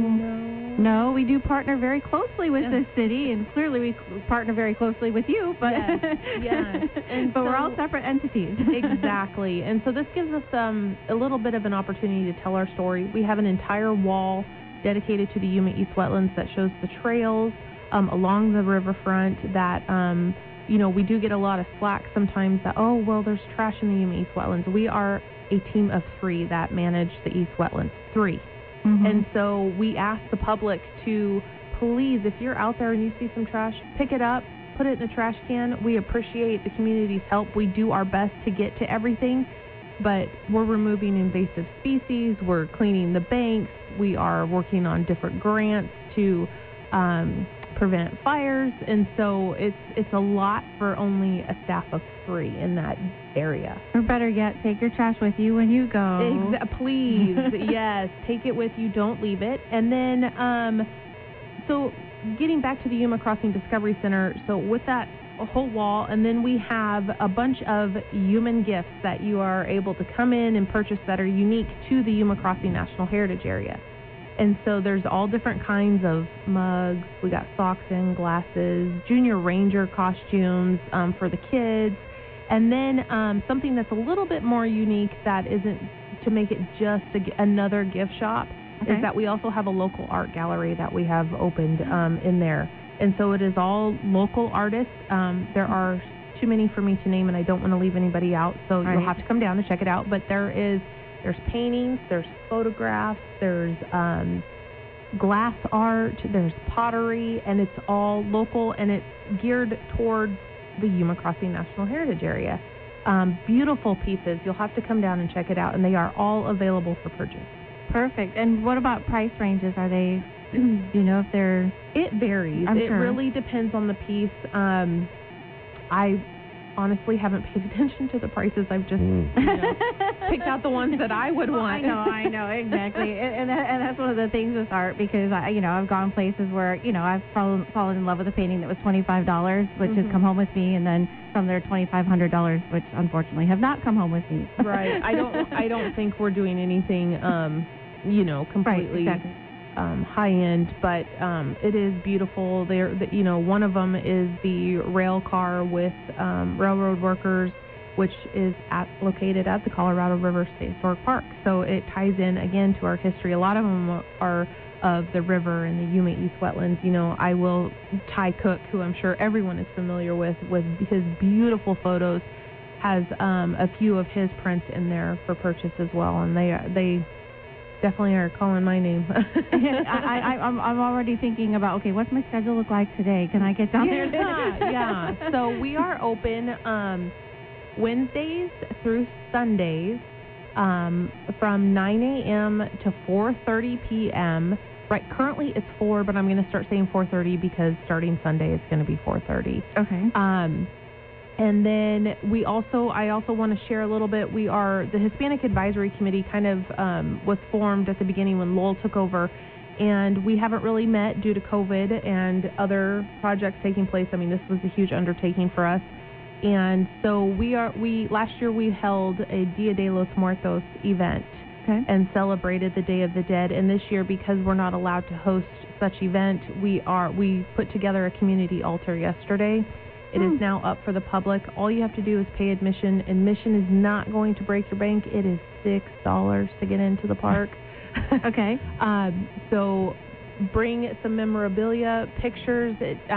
No, we do partner very closely with the city, and clearly we partner very closely with you. But And but we're all separate entities. Exactly. And so this gives us a little bit of an opportunity to tell our story. We have an entire wall dedicated to the Yuma East Wetlands that shows the trails along the riverfront that we do get a lot of slack sometimes that, there's trash in the Yuma East Wetlands. We are a team of 3 that manage the East Wetlands. 3. Mm-hmm. And so we ask the public to please, if you're out there and you see some trash, pick it up, put it in the trash can. We appreciate the community's help. We do our best to get to everything, but we're removing invasive species. We're cleaning the banks. We are working on different grants to prevent fires, and so it's a lot for only a staff of 3 in that area. Or better yet, take your trash with you when you go. Please, yes, take it with you. Don't leave it. And then, so getting back to the Yuma Crossing Discovery Center, so with that whole wall, and then we have a bunch of human gifts that you are able to come in and purchase that are unique to the Yuma Crossing National Heritage Area. And so there's all different kinds of mugs. We got socks and glasses, Junior Ranger costumes for the kids. And then something that's a little bit more unique that isn't to make it just another gift shop is that we also have a local art gallery that we have opened in there. And so it is all local artists. There are too many for me to name, and I don't want to leave anybody out. So you'll have to come down and check it out. But there's paintings, there's photographs, there's glass art, there's pottery, and it's all local, and it's geared towards the Yuma Crossing National Heritage Area. Beautiful pieces. You'll have to come down and check it out, and they are all available for purchase. Perfect. And what about price ranges? Are they, do you know if they're... It varies. It really depends on the piece. I honestly haven't paid attention to the prices. I've just picked out the ones that I would want. I know, exactly. and that's one of the things with art, because I've gone places where I've fallen in love with a painting that was $25, which has come home with me, and then some that are $2,500, which unfortunately have not come home with me. Right. I don't think we're doing anything completely high end, but it is beautiful. One of them is the rail car with railroad workers, which is located at the Colorado River State Historic Park. So it ties in again to our history. A lot of them are of the river and the Yuma East Wetlands. Ty Cook, who I'm sure everyone is familiar with his beautiful photos, has a few of his prints in there for purchase as well, and they definitely are calling my name. I'm already thinking about, okay, what's my schedule look like today? Can I get down there? Yeah. So we are open Wednesdays through Sundays from 9 a.m. to 4:30 p.m. Right, currently it's 4, but I'm going to start saying 4:30 because starting Sunday it's going to be 4:30. Okay. And then I also want to share a little bit. We are, the Hispanic Advisory Committee kind of was formed at the beginning when Lowell took over, and we haven't really met due to COVID and other projects taking place. I mean, this was a huge undertaking for us. And so last year we held a Dia de los Muertos event and celebrated the Day of the Dead. And this year, because we're not allowed to host such event, we put together a community altar yesterday. It is now up for the public. All you have to do is pay admission. Admission is not going to break your bank. It is $6 to get into the park. Okay. So bring some memorabilia, pictures.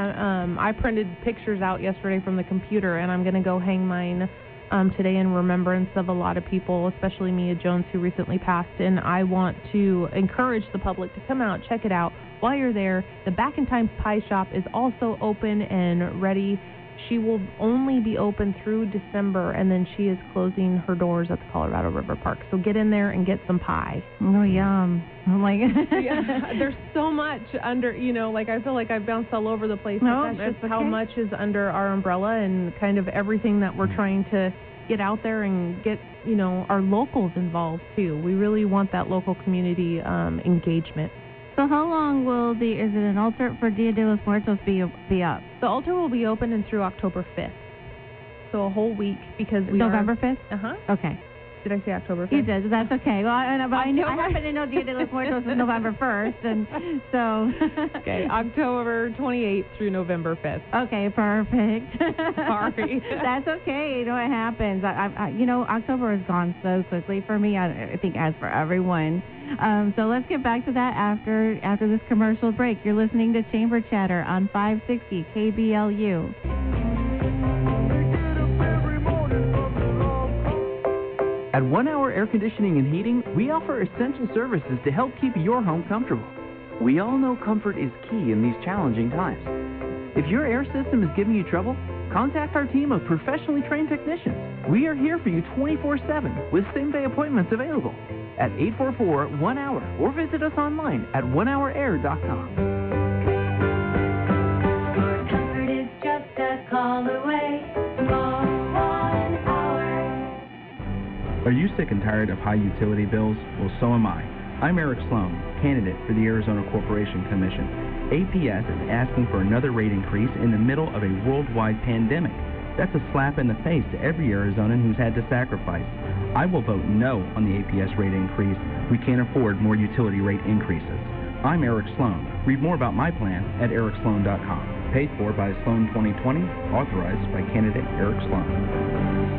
I printed pictures out yesterday from the computer, and I'm going to go hang mine today in remembrance of a lot of people, especially Mia Jones, who recently passed. And I want to encourage the public to come out, check it out. While you're there, the Back in Times Pie Shop is also open and ready. She will only be open through December, and then she is closing her doors at the Colorado River Park. So get in there and get some pie. Oh, yum. I'm like... there's so much under, I feel like I've bounced all over the place. No, that's just how much is under our umbrella and kind of everything that we're trying to get out there and get, our locals involved, too. We really want that local community engagement. So how long is it an altar for Dia de los Muertos be up? The altar will be open and through October 5th. So a whole week, because November 5th? Uh-huh. Okay. Did I say October 5th? You did. That's okay. Well, I happen to know Dia de los Muertos is November 1st, and so... Okay, October 28th through November 5th. Okay, perfect. Sorry. That's okay. It happens. October has gone so quickly for me, I think as for everyone. So let's get back to that after this commercial break. You're listening to Chamber Chatter on 560 KBLU. At 1 Hour Air Conditioning and Heating, we offer essential services to help keep your home comfortable. We all know comfort is key in these challenging times. If your air system is giving you trouble, contact our team of professionally trained technicians. We are here for you 24/7 with same-day appointments available at 844-1-HOUR or visit us online at onehourair.com. Comfort is just a call away. Call 1 Hour. Are you sick and tired of high utility bills? Well, so am I. I'm Eric Sloan, candidate for the Arizona Corporation Commission. APS is asking for another rate increase in the middle of a worldwide pandemic. That's a slap in the face to every Arizonan who's had to sacrifice. I will vote no on the APS rate increase. We can't afford more utility rate increases. I'm Eric Sloan. Read more about my plan at ericsloan.com. Paid for by Sloan 2020, authorized by candidate Eric Sloan.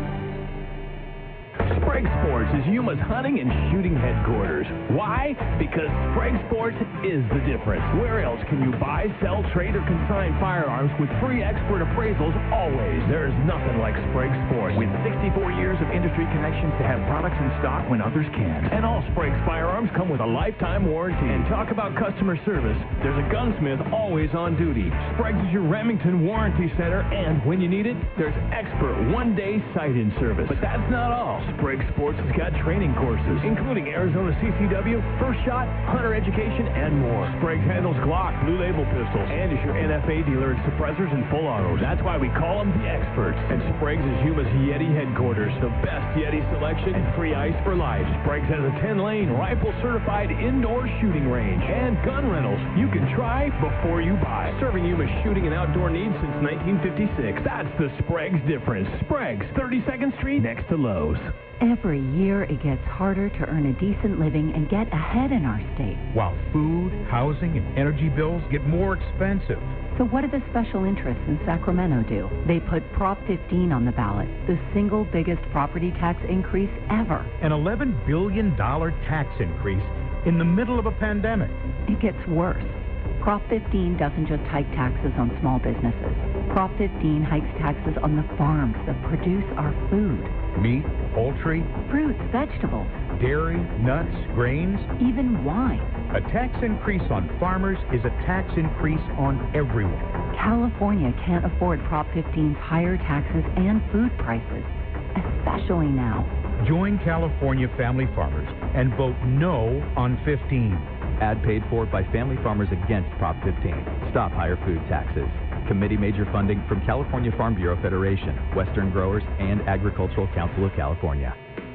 Sprague Sports is Yuma's hunting and shooting headquarters. Why? Because Sprague Sports is the difference. Where else can you buy, sell, trade, or consign firearms with free expert appraisals always? There is nothing like Sprague Sports. With 64 years of industry connections to have products in stock when others can't. And all Sprague's firearms come with a lifetime warranty. And talk about customer service. There's a gunsmith always on duty. Sprague's is your Remington Warranty Center, and when you need it, there's expert one-day sight-in service. But that's not all. Sprague Sports has got training courses, including Arizona CCW, First Shot, Hunter Education, and more. Sprague handles Glock, Blue Label pistols, and is your NFA dealer in suppressors and full autos. That's why we call them the experts. And Sprague's is Yuma's Yeti headquarters, the best Yeti selection and free ice for life. Sprague's has a 10-lane, rifle-certified indoor shooting range and gun rentals you can try before you buy. Serving Yuma's shooting and outdoor needs since 1956. That's the Sprague's difference. Sprague's, 32nd Street, next to Lowe's. Every year it gets harder to earn a decent living and get ahead in our state. While food, housing, and energy bills get more expensive. So what do the special interests in Sacramento do? They put Prop 15 on the ballot, the single biggest property tax increase ever. An $11 billion tax increase in the middle of a pandemic. It gets worse. Prop 15 doesn't just hike taxes on small businesses. Prop 15 hikes taxes on the farms that produce our food. Meat, poultry, fruits, vegetables, dairy, nuts, grains, even wine. A tax increase on farmers is a tax increase on everyone. California can't afford Prop 15's higher taxes and food prices, especially now. Join California family farmers and vote no on 15. Ad paid for by family farmers against Prop 15. Stop higher food taxes. Committee major funding from California Farm Bureau Federation, Western Growers, and Agricultural Council of California.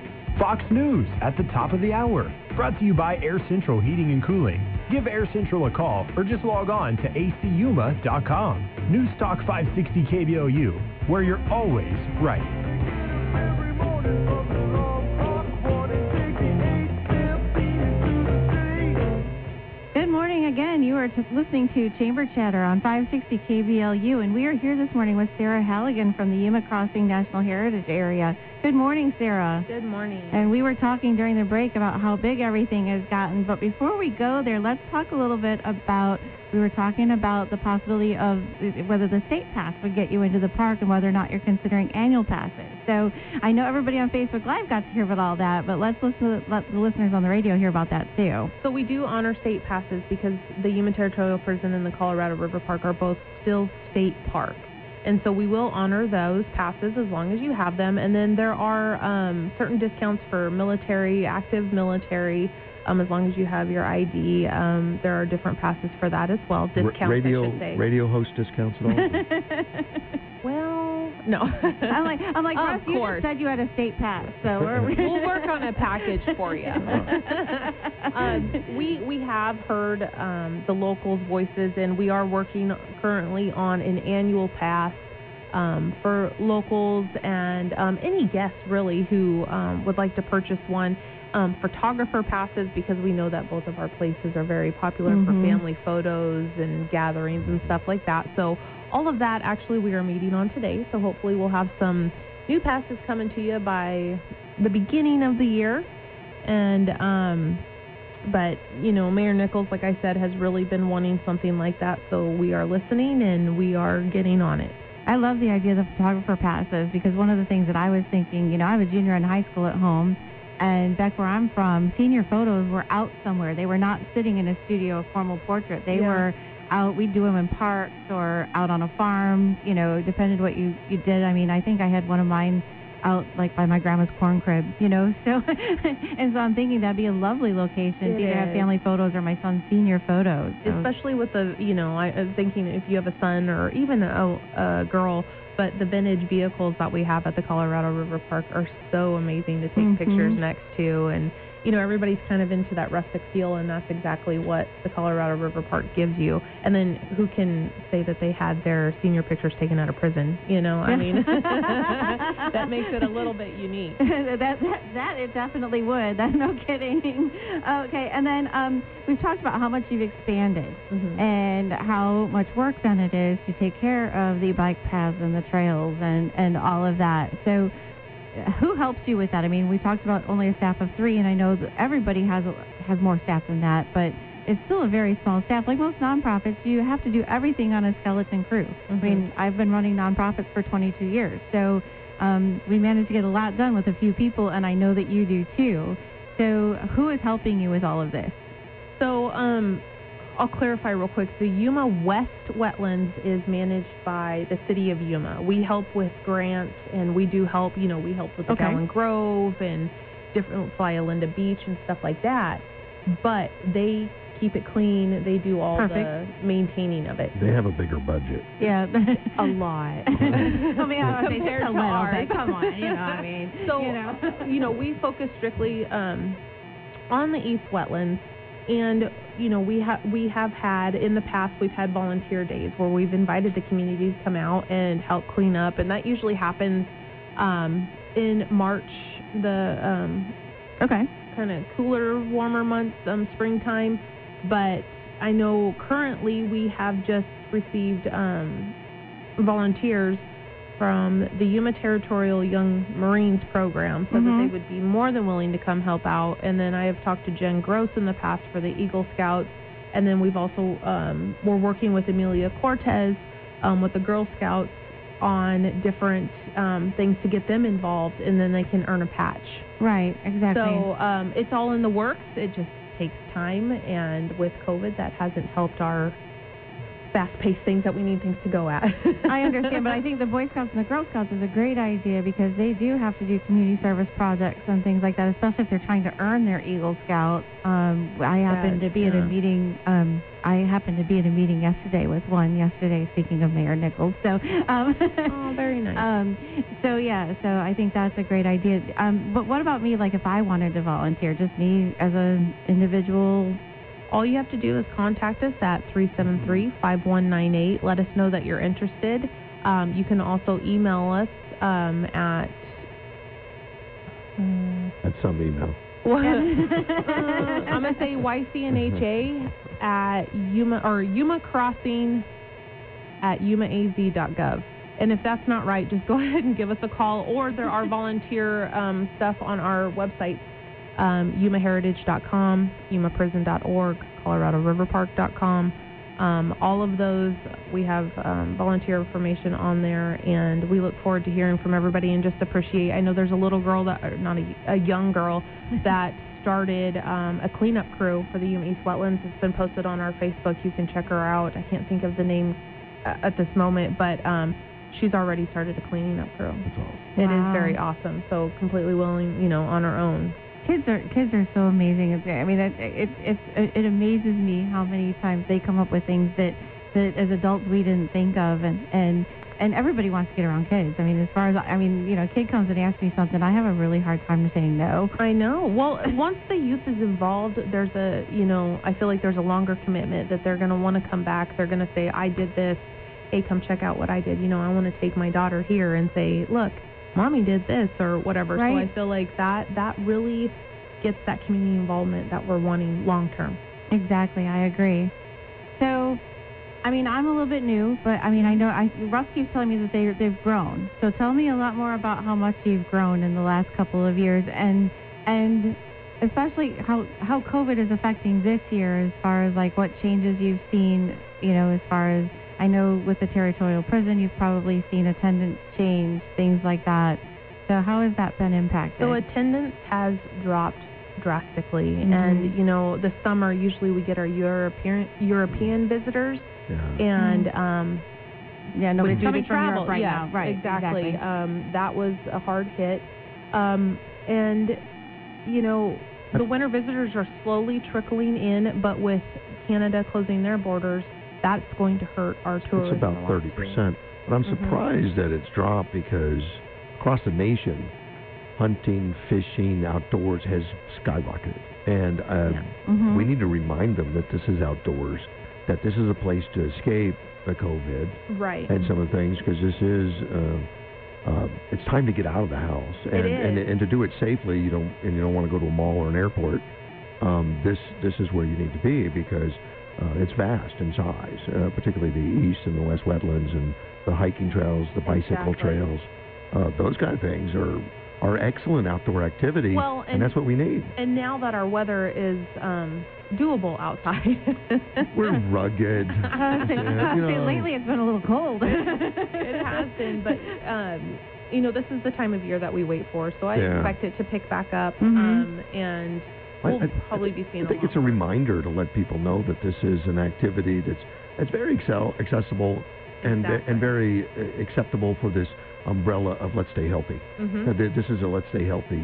Fox News at the top of the hour. Brought to you by Air Central Heating and Cooling. Give Air Central a call or just log on to acuma.com. News Talk 560 KBOU, where you're always right. Good morning again. You are listening to Chamber Chatter on 560 KBLU, and we are here this morning with Sarah Halligan from the Yuma Crossing National Heritage Area. Good morning, Sarah. Good morning. And we were talking during the break about how big everything has gotten, but before we go there, let's talk a little bit about, we were talking about the possibility of whether the state pass would get you into the park and whether or not you're considering annual passes. So I know everybody on Facebook Live got to hear about all that, but let the listeners on the radio hear about that too. So we do honor state passes because the Yuma Territorial Prison and the Colorado River Park are both still state parks. And so we will honor those passes as long as you have them. And then there are certain discounts for military, active military, as long as you have your ID. There are different passes for that as well. Discounts, I should say. Radio host discounts at all? Well, no. I'm like, Russ, you just said you had a state pass, so we'll work on a package for you. We have heard the locals' voices, and we are working currently on an annual pass for locals and any guests really who would like to purchase one. Photographer passes, because we know that both of our places are very popular for family photos and gatherings and stuff like that. So all of that actually we are meeting on today. So hopefully we'll have some new passes coming to you by the beginning of the year. And but you know, Mayor Nichols, like I said, has really been wanting something like that. So we are listening and we are getting on it. I love the idea of the photographer passes, because one of the things that I was thinking, you know, I was junior in high school at home. And back where I'm from, senior photos were out somewhere. They were not sitting in a studio, a formal portrait. They were out. We'd do them in parks or out on a farm, depending what you did. I mean, I think I had one of mine out like by my grandma's corn crib, so and so I'm thinking that'd be a lovely location to either have family photos or my son's senior photos. So. Especially with the, I'm thinking if you have a son or even a girl, but the vintage vehicles that we have at the Colorado River Park are so amazing to take pictures next to, and everybody's kind of into that rustic feel, and that's exactly what the Colorado River Park gives you. And then who can say that they had their senior pictures taken out of prison? I mean, that makes it a little bit unique. that it definitely would. That's no kidding. Okay, and then we've talked about how much you've expanded and how much work then it is to take care of the bike paths and the trails and all of that. So who helps you with that? I mean, we talked about only a staff of 3, and I know that everybody has more staff than that, but it's still a very small staff. Like most nonprofits, you have to do everything on a skeleton crew. I mean, I've been running nonprofits for 22 years, so we managed to get a lot done with a few people, and I know that you do too. So who is helping you with all of this? So I'll clarify real quick. The Yuma West Wetlands is managed by the city of Yuma. We help with grants, and we do help, we help with the Gallon Grove and different Playa Linda Beach and stuff like that. But they keep it clean. They do all the maintaining of it. They have a bigger budget. Yeah. A lot. I mean, compared to ours. Come on, I mean. So, we focus strictly on the East Wetlands. And, we have had, in the past, we've had volunteer days where we've invited the community to come out and help clean up. And that usually happens in March, the kind of cooler, warmer months, springtime. But I know currently we have just received volunteers from the Yuma Territorial Young Marines program, so that they would be more than willing to come help out. And then I have talked to Jen Gross in the past for the Eagle Scouts, and then we've also we're working with Amelia Cortez with the Girl Scouts on different things to get them involved, and then they can earn a patch. Right, exactly. So it's all in the works. It just takes time, and with COVID, that hasn't helped our fast-paced things that we need things to go at. I understand, but I think the Boy Scouts and the Girl Scouts is a great idea because they do have to do community service projects and things like that, especially if they're trying to earn their Eagle Scout. I happened to be at a meeting. I happened to be at a meeting yesterday. Speaking of Mayor Nichols, so oh, very nice. So I think that's a great idea. But what about me? Like, if I wanted to volunteer, just me as an individual. All you have to do is contact us at 373-5198. Let us know that you're interested. You can also email us at some email. I'm going to say YCNHA at Yuma, or Yuma Crossing at yumaaz.gov. And if that's not right, just go ahead and give us a call. Or there are volunteer stuff on our website. YumaHeritage.com, YumaPrison.org, ColoradoRiverPark.com. All of those, we have volunteer information on there, and we look forward to hearing from everybody and just appreciate. I know there's a little girl, a young girl, that started a cleanup crew for the Yuma East Wetlands. It's been posted on our Facebook. You can check her out. I can't think of the name at this moment, but she's already started a cleaning up crew. That's awesome. It is very awesome. So completely willing, on her own. Kids are so amazing. I mean, it amazes me how many times they come up with things that as adults we didn't think of, and everybody wants to get around kids. I mean, a kid comes and asks me something, I have a really hard time saying no. I know. Well, once the youth is involved, there's I feel like there's a longer commitment that they're going to want to come back. They're going to say, I did this. Hey, come check out what I did. I want to take my daughter here and say, look, Mommy did this or whatever. Right. So I feel like that really gets that community involvement that we're wanting long term. Exactly, I agree. So, I mean, I'm a little bit new, but I mean, I know Russ keeps telling me that they've grown. So tell me a lot more about how much you've grown in the last couple of years, and especially how COVID is affecting this year, as far as like what changes you've seen. As far as I know, with the territorial prison, you've probably seen attendance change, things like that. So how has that been impacted? So attendance has dropped drastically. Mm-hmm. And, you know, the summer, usually we get our European visitors. And, nobody's due coming to from travel. Europe right Yes, now. Right, exactly. exactly. That was a hard hit. And, you know, the winter visitors are slowly trickling in, but with Canada closing their borders, that's going to hurt our tourism. It's about 30%. But I'm surprised that it's dropped because across the nation, hunting, fishing, outdoors has skyrocketed. And we need to remind them that this is outdoors, that this is a place to escape the COVID right. and some of the things, because this is it's time to get out of the house and to do it safely. You don't want to go to a mall or an airport. This is where you need to be because it's vast in size, particularly the east and the west wetlands and the hiking trails, the bicycle trails. Those kind of things are excellent outdoor activity, and that's what we need. And now that our weather is doable outside, we're rugged. Lately it's been a little cold. It has been, but you know, this is the time of year that we wait for, so I expect it to pick back up, and we'll probably be seeing. I think it's a reminder to let people know that this is an activity that's very accessible and very acceptable for this umbrella of Let's Stay Healthy. This is a Let's Stay Healthy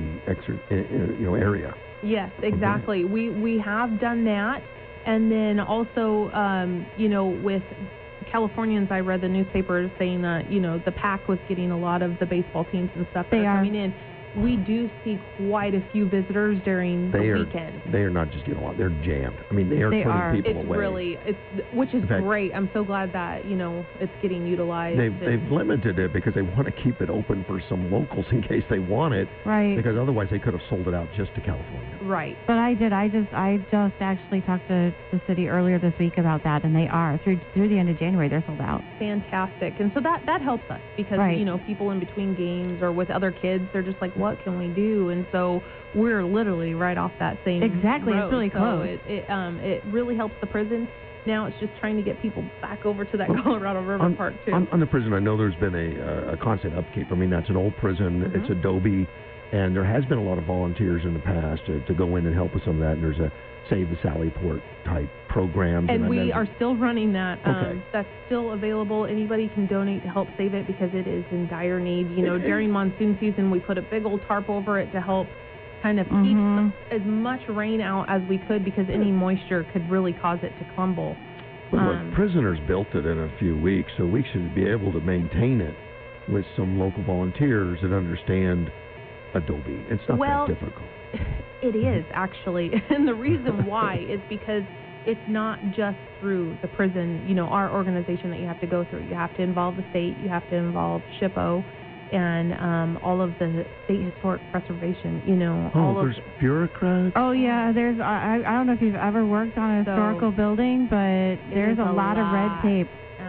area. Yes, exactly. Okay. We have done that, and then also with Californians, I read the newspapers saying that the PAC was getting a lot of the baseball teams and stuff that are coming in. We do see quite a few visitors during the weekend. They are not just getting a lot; they're jammed. I mean, they are turning people away. Which is great. I'm so glad that it's getting utilized. They've limited it because they want to keep it open for some locals in case they want it. Right. Because otherwise they could have sold it out just to California. Right. But I just actually talked to the city earlier this week about that, and they are through the end of January they're sold out. Fantastic. And so that helps us because people in between games or with other kids, they're just like, what can we do? And so we're literally right off that same road. It's really close. So it really helps the prison. Now it's just trying to get people back over to that Colorado River part too. On the prison, I know there's been a constant upkeep. I mean, that's an old prison. It's adobe, and there has been a lot of volunteers in the past to go in and help with some of that. And there's a Save the Sallyport type program. And we are still running that. That's still available. Anybody can donate to help save it because it is in dire need. During monsoon season, we put a big old tarp over it to help kind of keep as much rain out as we could because any moisture could really cause it to crumble. Well, look, prisoners built it in a few weeks, so we should be able to maintain it with some local volunteers that understand adobe. It's not that difficult. It is, actually. And the reason why is because it's not just through the prison, our organization that you have to go through. You have to involve the state. You have to involve SHPO and all of the state historic preservation, there's bureaucrats? Oh, yeah. There's. I don't know if you've ever worked on a historical building, but there's a lot of red tape.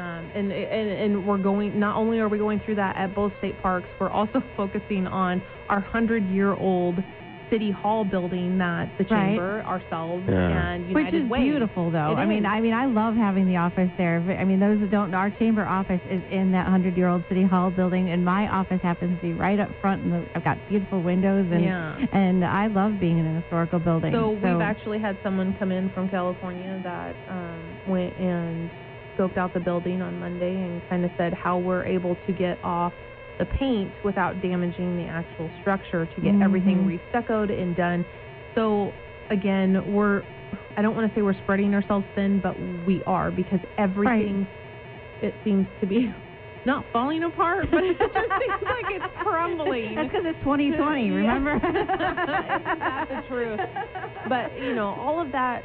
And we're going, not only are we going through that at both state parks, we're also focusing on our 100-year-old City Hall building that the Chamber, ourselves, and United Way. Which is beautiful, though. I mean, I love having the office there. I mean, those that don't know, our Chamber office is in that 100-year-old City Hall building, and my office happens to be right up front, and I've got beautiful windows, and I love being in an historical building. So we've actually had someone come in from California that went and scoped out the building on Monday and kind of said how we're able to get off the paint without damaging the actual structure to get everything restuccoed and done. So again, I don't want to say we're spreading ourselves thin, but we are, because everything it seems to be not falling apart, but it just seems like it's crumbling. That's because it's 2020, remember? Isn't that the truth? But all of that,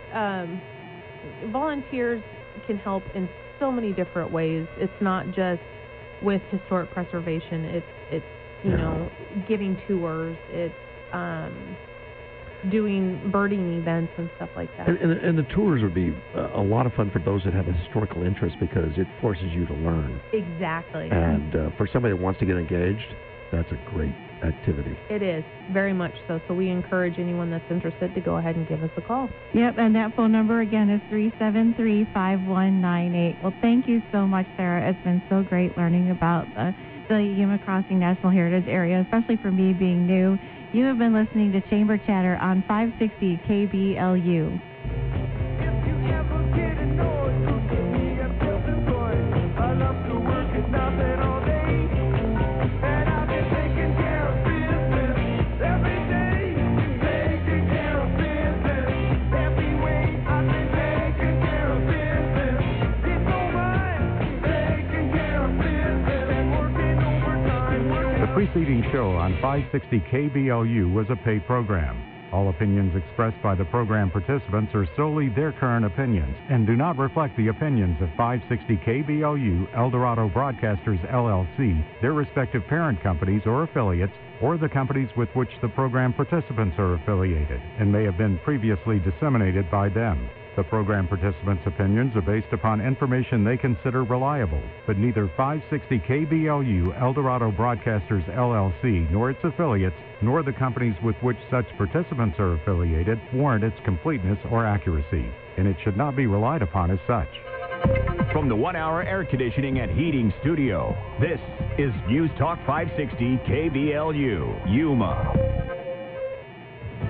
volunteers can help in so many different ways. It's not just with historic preservation, it's giving tours, it's doing birding events and stuff like that. And the tours would be a lot of fun for those that have a historical interest because it forces you to learn. Exactly. And for somebody that wants to get engaged, that's a great activity. It is, very much so. So we encourage anyone that's interested to go ahead and give us a call. Yep, and that phone number again is 373-5198. Well, thank you so much, Sarah. It's been so great learning about the Yuma Crossing National Heritage Area, especially for me being new You have been listening to Chamber Chatter on 560 KBLU. The preceding show on 560 KBLU was a paid program. All opinions expressed by the program participants are solely their current opinions and do not reflect the opinions of 560 KBLU, Eldorado Broadcasters LLC, their respective parent companies or affiliates, or the companies with which the program participants are affiliated, and may have been previously disseminated by them. The program participants' opinions are based upon information they consider reliable, but neither 560 KBLU, Eldorado Broadcasters LLC, nor its affiliates, nor the companies with which such participants are affiliated warrant its completeness or accuracy, and it should not be relied upon as such. From the 1 Hour Air Conditioning and Heating Studio, this is News Talk 560 KBLU, Yuma.